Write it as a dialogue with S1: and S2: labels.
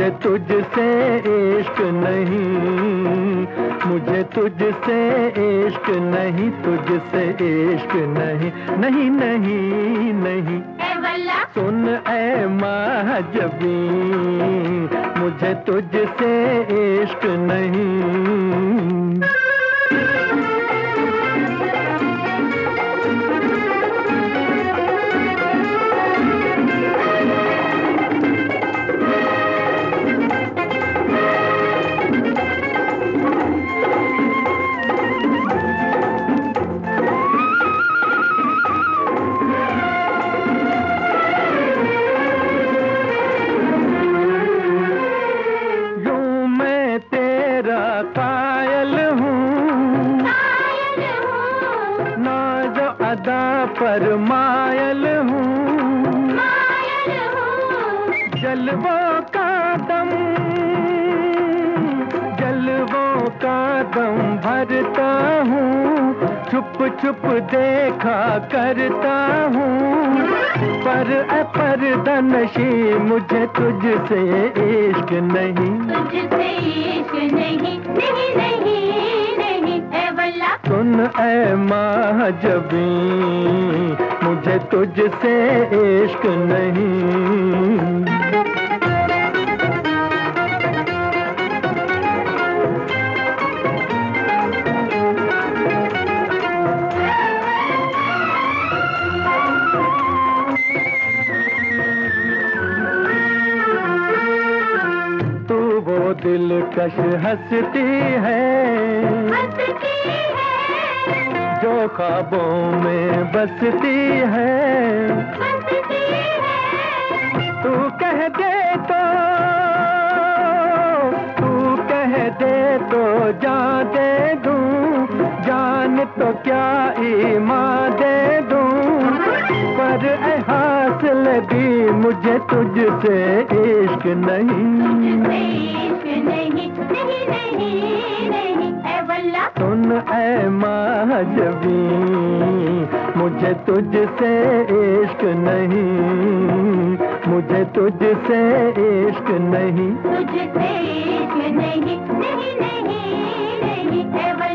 S1: मुझे तुझसे इश्क नहीं, मुझे तुझसे इश्क नहीं, तुझसे इश्क नहीं, नहीं नहीं नहीं। सुन ऐ महजबी, मुझे तुझसे इश्क नहीं। कायल हूँ, नाज़ अदा पर मायल हूँ, जलवों का दम, जलवों का दम भरता हूँ, छुप छुप देखा करता हूँ, पर्दा नशी मुझे तुझसे इश्क नहीं, तुझसे इश्क नहीं, नहीं नहीं नहीं ऐ वल्ला। सुन ऐ महजबी, मुझे तुझसे इश्क नहीं। दिलकश हंसती है, जो ख्वाबों में बसती है, तू कह दे तो, तू कह दे तो जान दे दूं, जान तो क्या ईमान दे दूं, पर ऐ हासिल दी मुझे तुझसे इश्क नहीं, सुन ऐ महजबी, मुझे तुझसे इश्क नहीं, मुझे तुझसे इश्क नहीं, तुझसे इश्क नहीं, नहीं नहीं नहीं।